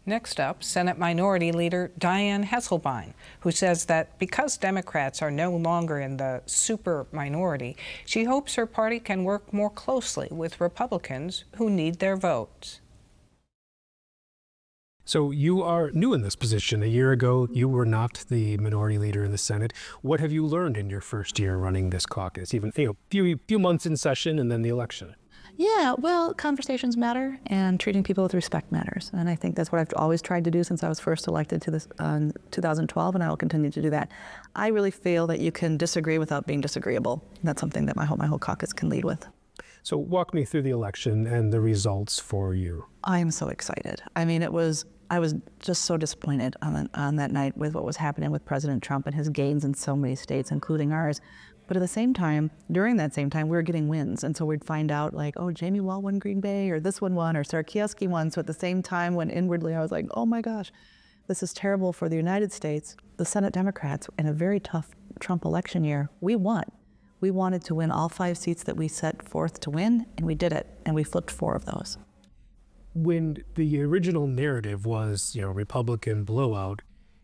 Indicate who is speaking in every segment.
Speaker 1: Next up, Senate Minority Leader Dianne Hesselbein, who says that because Democrats are no longer in the super minority, she hopes her party can work more closely with Republicans who need their votes.
Speaker 2: So you are new in this position. A year ago, you were not the minority leader in the Senate. What have you learned in your first year running this caucus, even few months in session and then the election?
Speaker 3: Yeah, well, conversations matter and treating people with respect matters. And I think that's what I've always tried to do since I was first elected to this 2012, and I will continue to do that. I really feel that you can disagree without being disagreeable. That's something that my whole caucus can lead with.
Speaker 2: So walk me through the election and the results for you.
Speaker 3: I am so excited. I mean, I was just so disappointed on that night with what was happening with President Trump and his gains in so many states, including ours. But at the same time, during that same time, we were getting wins. And so we'd find out like, oh, Jamie Wall won Green Bay, or this one won, or Sarah Kieski won. So at the same time, when inwardly I was like, oh my gosh, this is terrible for the United States, the Senate Democrats, in a very tough Trump election year, we won. We wanted to win all 5 seats that we set forth to win, and we did it. And we flipped 4 of those.
Speaker 2: When the original narrative was, Republican blowout,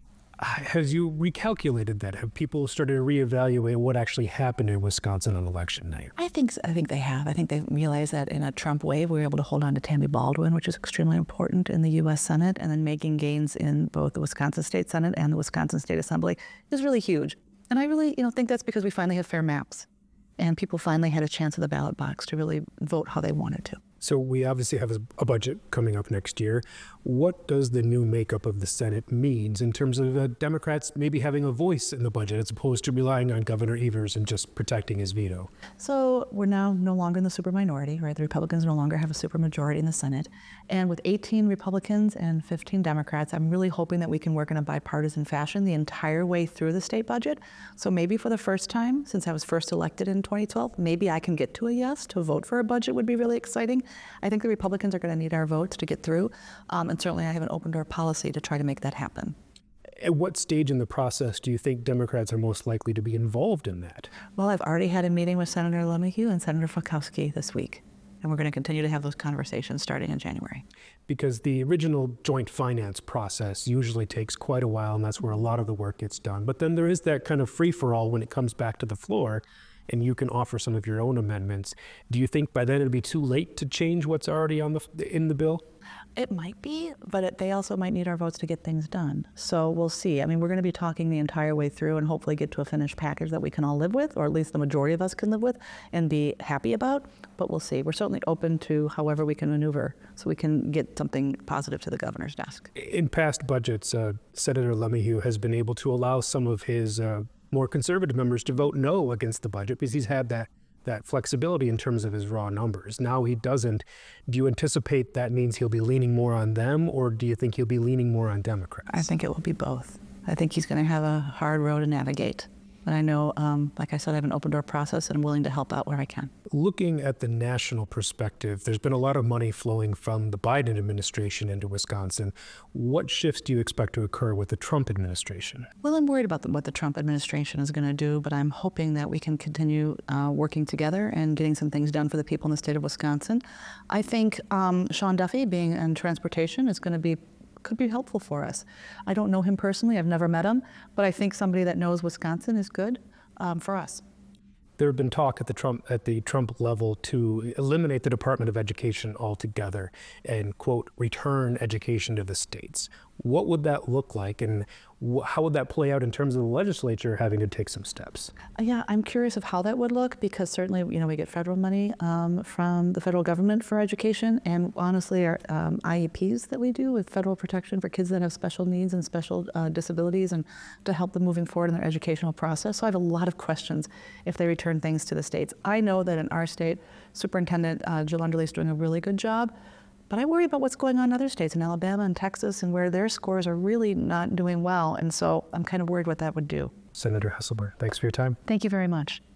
Speaker 2: have you recalculated that? Have people started to reevaluate what actually happened in Wisconsin on election night?
Speaker 3: I think they have. I think they realized that in a Trump wave, we were able to hold on to Tammy Baldwin, which is extremely important in the U.S. Senate, and then making gains in both the Wisconsin State Senate and the Wisconsin State Assembly is really huge. And I really, think that's because we finally have fair maps, and people finally had a chance at the ballot box to really vote how they wanted to.
Speaker 2: So we obviously have a budget coming up next year. What does the new makeup of the Senate mean in terms of Democrats maybe having a voice in the budget as opposed to relying on Governor Evers and just protecting his veto?
Speaker 3: So we're now no longer in the super minority, right? The Republicans no longer have a super majority in the Senate. And with 18 Republicans and 15 Democrats, I'm really hoping that we can work in a bipartisan fashion the entire way through the state budget. So maybe for the first time, since I was first elected in 2012, maybe I can get to a yes. To vote for a budget would be really exciting. I think the Republicans are going to need our votes to get through, and certainly I have an open door policy to try to make that happen.
Speaker 2: At what stage in the process do you think Democrats are most likely to be involved in that?
Speaker 3: Well, I've already had a meeting with Senator LeMahieu and Senator Fulkowski this week, and we're going to continue to have those conversations starting in January.
Speaker 2: Because the original joint finance process usually takes quite a while, and that's where a lot of the work gets done. But then there is that kind of free-for-all when it comes back to the floor, and you can offer some of your own amendments. Do you think by then it'll be too late to change what's already in the bill?
Speaker 3: It might be, but they also might need our votes to get things done. So we'll see. I mean, we're going to be talking the entire way through and hopefully get to a finished package that we can all live with, or at least the majority of us can live with and be happy about. But we'll see. We're certainly open to however we can maneuver so we can get something positive to the governor's desk.
Speaker 2: In past budgets, Senator LeMahieu has been able to allow some of his more conservative members to vote no against the budget because he's had that flexibility in terms of his raw numbers. Now he doesn't. Do you anticipate that means he'll be leaning more on them, or do you think he'll be leaning more on Democrats?
Speaker 3: I think it will be both. I think he's going to have a hard road to navigate. But I know, like I said, I have an open door process and I'm willing to help out where I can.
Speaker 2: Looking at the national perspective, there's been a lot of money flowing from the Biden administration into Wisconsin. What shifts do you expect to occur with the Trump administration?
Speaker 3: Well, I'm worried about what the Trump administration is going to do, but I'm hoping that we can continue working together and getting some things done for the people in the state of Wisconsin. I think Sean Duffy being in transportation is going to could be helpful for us. I don't know him personally, I've never met him, but I think somebody that knows Wisconsin is good for us.
Speaker 2: There have been talk at the Trump level to eliminate the Department of Education altogether and, quote, return education to the states. What would that look like, and how would that play out in terms of the legislature having to take some steps?
Speaker 3: Yeah, I'm curious of how that would look, because certainly, we get federal money from the federal government for education, and honestly, our IEPs that we do with federal protection for kids that have special needs and special disabilities, and to help them moving forward in their educational process. So I have a lot of questions if they return things to the states. I know that in our state, Superintendent Jill Underley is doing a really good job. But I worry about what's going on in other states, in Alabama and Texas, and where their scores are really not doing well. And so I'm kind of worried what that would do.
Speaker 2: Senator Hesselbein, thanks for your time.
Speaker 3: Thank you very much.